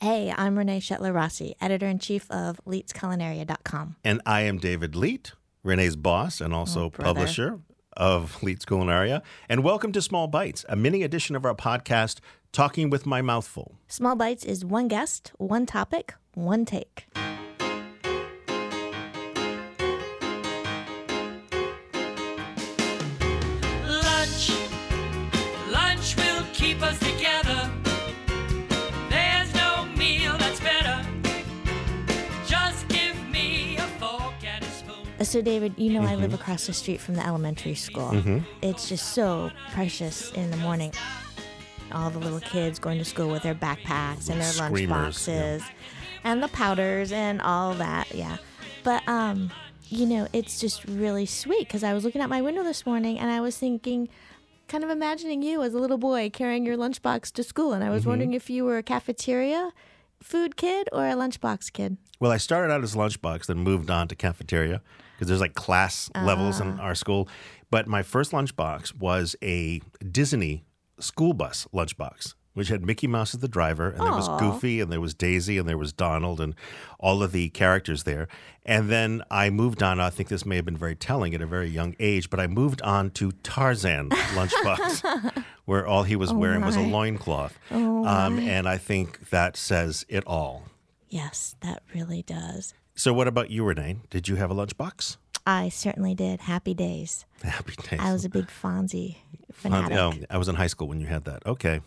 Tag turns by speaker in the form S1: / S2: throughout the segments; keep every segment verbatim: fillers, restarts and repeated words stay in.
S1: Hey, I'm Renee Shetler-Rossi, editor-in-chief of Leets Culinaria dot com.
S2: And I am David Leet, Renee's boss and also
S1: Oh, brother.
S2: publisher of Leets Culinaria. And welcome to Small Bites, a mini edition of our podcast, Talking with My Mouthful.
S1: Small Bites is one guest, one topic, one take.
S3: Lunch, lunch will keep us together. There's no meal that's better. Just give me a fork and a spoon.
S1: So, David, you know
S2: Mm-hmm.
S1: I live across the street from the elementary school.
S2: Mm-hmm.
S1: It's just so precious in the morning. All the little kids going to school with their backpacks and their lunch
S2: Screamers,
S1: boxes and the powders and all that, yeah. But, um, you know, it's just really sweet because I was looking out my window this morning and I was thinking, kind of imagining you as a little boy carrying your lunchbox to school. And I was
S2: Mm-hmm.
S1: wondering if you were a cafeteria food kid or a lunchbox kid.
S2: Well, I started out as lunchbox, then moved on to cafeteria because there's like class levels in our school. But my first lunchbox was a Disney school bus lunchbox, which had Mickey Mouse as the driver, and there was
S1: Aw.
S2: Goofy, and there was Daisy, and there was Donald, and all of the characters there. And then I moved on. I think this may have been very telling at a very young age, but I moved on to Tarzan lunchbox, where all he was wearing was a
S1: my.
S2: loincloth.
S1: Oh,
S2: um,
S1: my.
S2: and I think that says it all.
S1: Yes, that really does.
S2: So what about you, Renee? Did you have a lunchbox?
S1: I certainly did. Happy days.
S2: Happy days.
S1: I was a big Fonzie
S2: Um,
S1: fanatic.
S2: oh, I was in high school when you had that. Okay.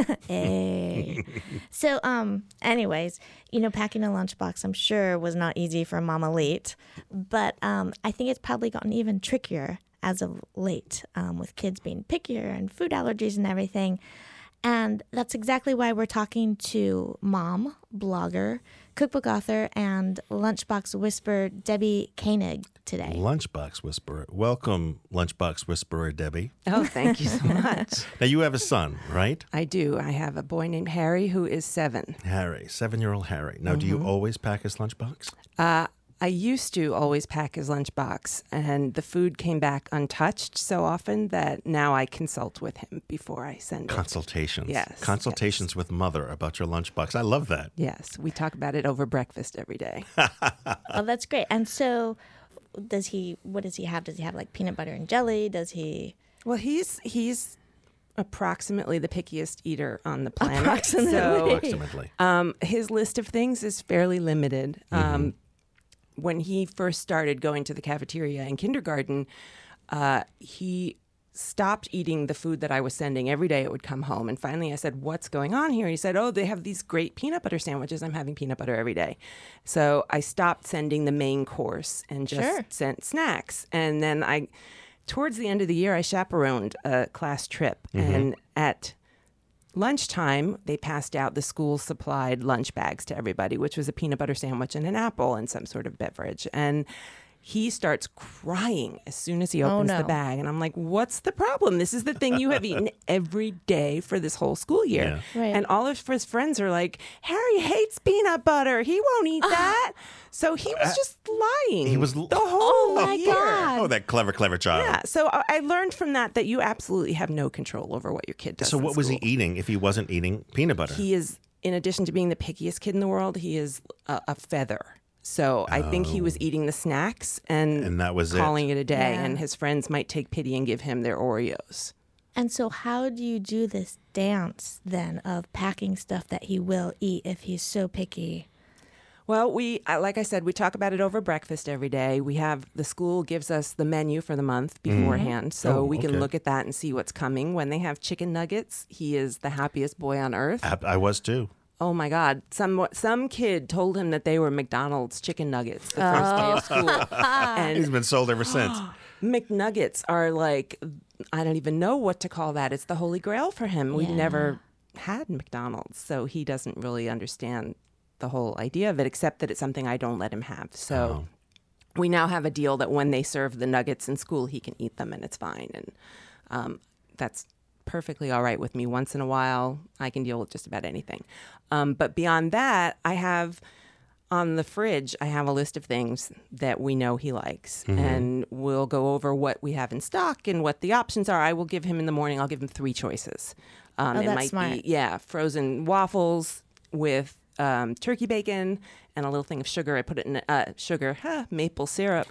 S1: Hey. So, um, anyways, you know, packing a lunchbox, I'm sure, was not easy for Mama Leet, but um, I think it's probably gotten even trickier as of late, um, with kids being pickier and food allergies and everything. And that's exactly why we're talking to mom, blogger, cookbook author, and Lunchbox Whisperer Debbie Koenig today.
S2: Lunchbox Whisperer. Welcome, Lunchbox Whisperer Debbie.
S4: Oh, thank you so much.
S2: Now, you have a son, right?
S4: I do. I have a boy named Harry who is seven.
S2: Harry, seven-year-old Harry. Now, do you always pack his lunchbox?
S4: Uh, I used to always pack his lunchbox, and the food came back untouched so often that now I consult with him before I send it.
S2: Consultations.
S4: Yes,
S2: Consultations with mother about your lunchbox. I love that.
S4: Yes, we talk about it over breakfast every day.
S1: Oh, that's great. And so, does he? What does he have? Does he have like peanut butter and jelly? Does he?
S4: Well, he's he's approximately the pickiest eater on the planet.
S1: Approximately.
S4: So
S2: Approximately.
S4: um, his list of things is fairly limited. Um, when he first started going to the cafeteria in kindergarten, uh, he stopped eating the food that I was sending every day. It would come home. And finally I said, what's going on here? He said, oh, they have these great peanut butter sandwiches. I'm having peanut butter every day. So I stopped sending the main course and just
S1: Sure.
S4: sent snacks. And then I, towards the end of the year, I chaperoned a class trip. And at lunchtime, they passed out the school supplied lunch bags to everybody, which was a peanut butter sandwich and an apple and some sort of beverage. And he starts crying as soon as he
S1: Oh,
S4: opens
S1: no.
S4: the bag. And I'm like, what's the problem? This is the thing you have eaten every day for this whole school year.
S1: Yeah. Right.
S4: And all of his friends are like, Harry hates peanut butter. He won't eat that. So he was just lying.
S2: He was-
S4: the whole
S1: Oh, my
S4: year.
S1: God.
S2: Oh, that clever, clever child.
S4: Yeah. So I I learned from that that you absolutely have no control over what your kid does.
S2: So
S4: in
S2: what was he
S4: school.
S2: eating if he wasn't eating peanut butter?
S4: He is, in addition to being the pickiest kid in the world, he is a, a feather. So I think he was eating the snacks and,
S2: Oh. And that was it.
S4: calling it a day.
S1: Yeah.
S4: And his friends might take pity and give him their Oreos.
S1: And so, how do you do this dance then of packing stuff that he will eat if he's so picky?
S4: Well, we, uh, like I said, we talk about it over breakfast every day. We have, the school gives us the menu for the month beforehand. So
S2: Oh,
S4: we can
S2: okay.
S4: look at that and see what's coming. When they have chicken nuggets, he is the happiest boy on earth.
S2: I, I was too.
S4: Oh my God. Some some kid told him that they were McDonald's chicken nuggets the first day of school. And
S2: He's been sold ever since.
S4: McNuggets are like, I don't even know what to call that. It's the holy grail for him. We've
S1: Yeah.
S4: never had McDonald's, so he doesn't really understand the whole idea of it, except that it's something I don't let him have. So we now have a deal that when they serve the nuggets in school, he can eat them and it's fine. And um, that's perfectly all right with me. Once in a while, I can deal with just about anything. Um, but beyond that, I have on the fridge, I have a list of things that we know he likes.
S2: Mm-hmm.
S4: And we'll go over what we have in stock and what the options are. I will give him in the morning, I'll give him three choices. Um,
S1: Oh,
S4: it
S1: that's
S4: might
S1: smart.
S4: be, yeah, frozen waffles with um, turkey bacon and a little thing of sugar. I put it in uh, sugar, huh, maple syrup.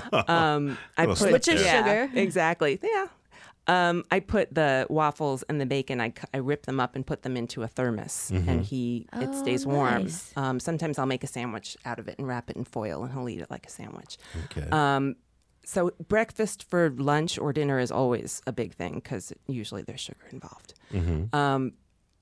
S4: um, I
S2: Little
S4: put
S2: slip
S1: Which is
S2: there.
S1: sugar.
S4: Exactly. Yeah. Um, I put the waffles and the bacon. I, cu- I rip them up and put them into a thermos, and he it
S1: Oh,
S4: stays warm.
S1: nice.
S4: Um, sometimes I'll make a sandwich out of it and wrap it in foil, and he'll eat it like a sandwich.
S2: Okay.
S4: Um, so breakfast for lunch or dinner is always a big thing because usually there's sugar involved.
S2: Mm-hmm.
S4: Um,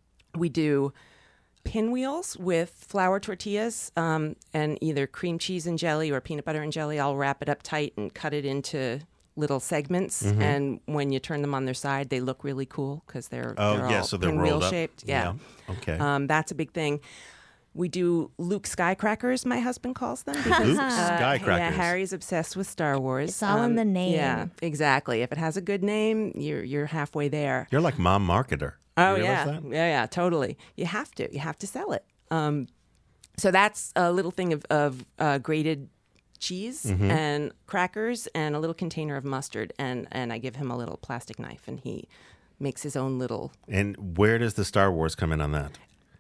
S4: we do pinwheels with flour tortillas um, and either cream cheese and jelly or peanut butter and jelly. I'll wrap it up tight and cut it into little segments.
S2: Mm-hmm.
S4: And when you turn them on their side, they look really cool because they're,
S2: Oh,
S4: they're
S2: yeah,
S4: all
S2: so they're
S4: pinwheel
S2: rolled up.
S4: shaped. Yeah.
S2: Yeah, okay.
S4: Um, that's a big thing. We do Luke Skycrackers, my husband calls them. Because,
S2: Luke
S4: uh,
S2: Skycrackers.
S4: Yeah, Harry's obsessed with Star Wars.
S1: It's all in the name.
S4: Yeah, exactly. If it has a good name, you're you're halfway there.
S2: You're like mom marketer.
S4: Oh
S2: You
S4: yeah,
S2: realize that?
S4: yeah, yeah, totally. You have to, you have to sell it. Um, so that's a little thing of, of uh, grated cheese
S2: Mm-hmm.
S4: and crackers and a little container of mustard, and and I give him a little plastic knife, and he makes his own little.
S2: And where does the Star Wars come in on that?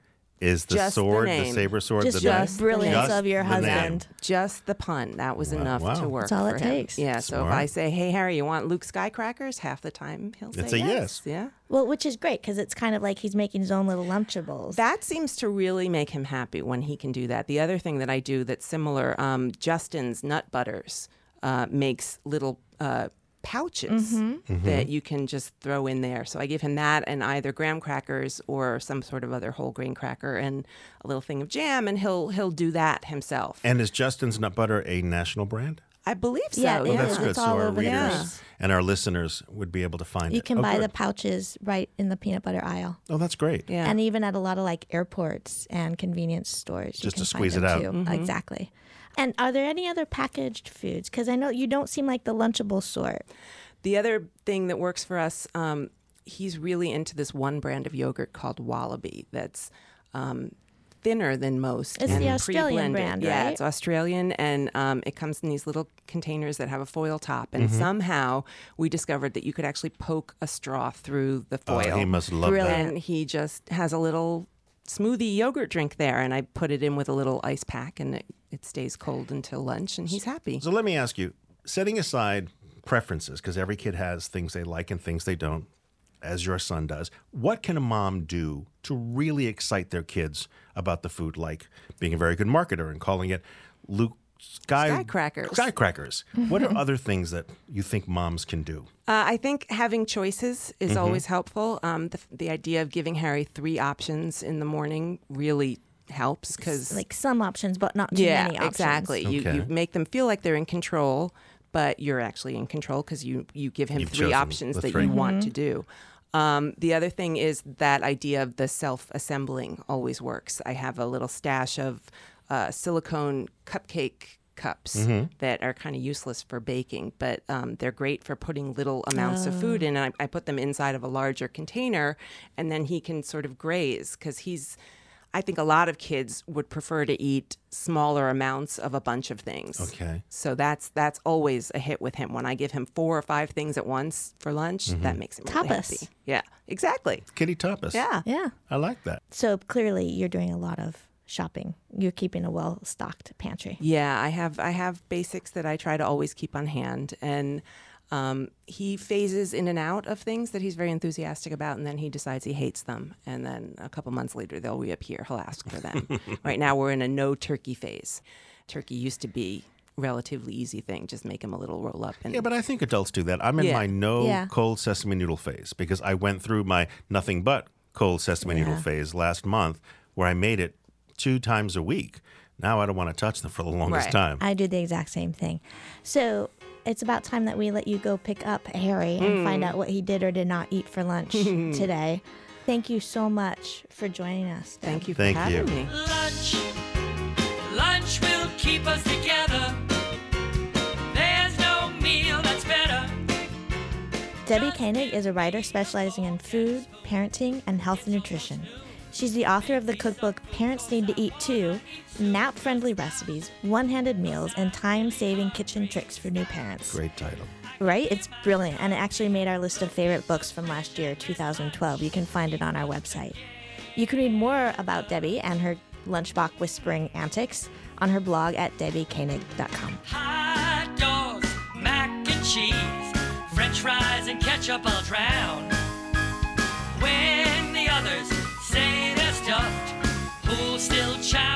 S2: Is the
S4: Just the
S2: sword, the,
S4: name.
S2: saber sword,
S1: Just
S2: the
S1: the
S2: knife?
S1: brilliance
S2: Just
S1: of your
S2: the name.
S1: husband.
S4: Just the pun. That was
S2: Wow,
S4: enough
S2: wow.
S4: to work.
S1: That's all
S4: for
S1: it
S4: him.
S1: takes.
S4: Yeah. So if
S2: Smart.
S4: I say, "Hey Harry, you want Luke Skycrackers?" half the time he'll say
S2: It's a yes.
S4: Yeah.
S1: Well, which is great because it's kind of like he's making his own little Lunchables.
S4: That seems to really make him happy when he can do that. The other thing that I do that's similar, um, Justin's Nut Butters uh, makes little uh, pouches
S1: Mm-hmm.
S4: that you can just throw in there. So I give him that and either graham crackers or some sort of other whole grain cracker and a little thing of jam, and he'll he'll do that himself.
S2: And is Justin's Nut Butter a national brand?
S4: I believe so.
S1: Yeah, it
S2: Oh,
S1: is.
S2: that's
S1: It's
S2: good. So
S1: all
S2: our
S1: over the
S2: readers
S1: place.
S2: and our listeners would be able to find
S1: You
S2: it.
S1: can
S2: Oh,
S1: buy
S2: good.
S1: the pouches right in the peanut butter aisle.
S2: Oh, that's great.
S4: Yeah.
S1: And even at a lot of like airports and convenience stores. you
S2: Just to
S1: can
S2: squeeze
S1: find
S2: it
S1: them
S2: out.
S1: Too. Exactly. And are there any other packaged foods? Because I know you don't seem like the Lunchable sort.
S4: The other thing that works for us, um, he's really into this one brand of yogurt called Wallaby that's um, thinner than most.
S1: It's
S4: and
S1: the Australian
S4: pre-blended.
S1: brand,
S4: Yeah,
S1: right?
S4: it's Australian, and um, it comes in these little containers that have a foil top.
S2: Mm-hmm.
S4: And somehow we discovered that you could actually poke a straw through the
S2: Oh,
S4: foil.
S2: he must love
S1: Brilliant.
S4: And he just has a little smoothie yogurt drink there, and I put it in with a little ice pack, and it, it stays cold until lunch, and he's happy.
S2: that. So let me ask you, setting aside preferences, because every kid has things they like and things they don't, as your son does, what can a mom do to really excite their kids about the food, like being a very good marketer and calling it Luke Sky
S4: Skycrackers.
S2: Skycrackers. What are other things that you think moms can do?
S4: Uh, I think having choices is
S2: Mm-hmm.
S4: always helpful. Um, the, the idea of giving Harry three options in the morning really helps because,
S1: Like some options, but not too
S4: yeah,
S1: many options.
S4: exactly. You,
S2: Okay.
S4: you make them feel like they're in control, but you're actually in control because you you give him
S2: You've
S4: three
S2: chosen
S4: options
S2: the
S4: that
S2: three.
S4: you want to do. Um, the other thing is that idea of the self-assembling always works. I have a little stash of uh, silicone cupcake cups
S2: Mm-hmm.
S4: that are kind of useless for baking, but um, they're great for putting little amounts of food in. And I, I put them inside of a larger container, and then he can sort of graze because he's. I think a lot of kids would prefer to eat smaller amounts of a bunch of things.
S2: Okay.
S4: So that's that's always a hit with him. When I give him four or five things at once for lunch,
S2: Mm-hmm.
S4: that makes him really
S1: Tapas.
S4: happy. Yeah, exactly.
S2: Kitty tapas.
S4: Yeah.
S1: Yeah.
S2: I like that.
S1: So clearly you're doing a lot of shopping. You're keeping a well-stocked pantry.
S4: Yeah, I have I have basics that I try to always keep on hand, and um, he phases in and out of things that he's very enthusiastic about, and then he decides he hates them, and then a couple months later they'll reappear. He'll ask for them. Right now we're in a no turkey phase. Turkey used to be a relatively easy thing, just make him a little roll up. And
S2: Yeah, but I think adults do that. I'm in
S4: Yeah.
S2: my no
S1: Yeah.
S2: cold sesame noodle phase because I went through my nothing but cold sesame noodle
S1: Yeah.
S2: phase last month where I made it two times a week. Now I don't want to touch them for the longest
S4: Right.
S2: time.
S1: I do the exact same thing. So it's about time that we let you go pick up Harry and find out what he did or did not eat for lunch today. Thank you so much for joining us. Deb.
S4: thank you for
S2: Thank
S4: having
S2: you.
S4: me.
S3: Lunch, lunch will keep us together. There's no meal that's better.
S1: Debbie Koenig is a writer specializing in food, parenting, and health and nutrition. She's the author of the cookbook Parents Need to Eat Too, nap-friendly recipes, one-handed meals, and time-saving kitchen tricks for new parents.
S2: Great title.
S1: Right? It's brilliant, and it actually made our list of favorite books from last year, two thousand twelve. You can find it on our website. You can read more about Debbie and her lunchbox whispering antics on her blog at debbie koenig dot com.
S3: Hot dogs, mac and cheese, French fries and ketchup I'll drown. When the others say they're stuffed, who'll still chow?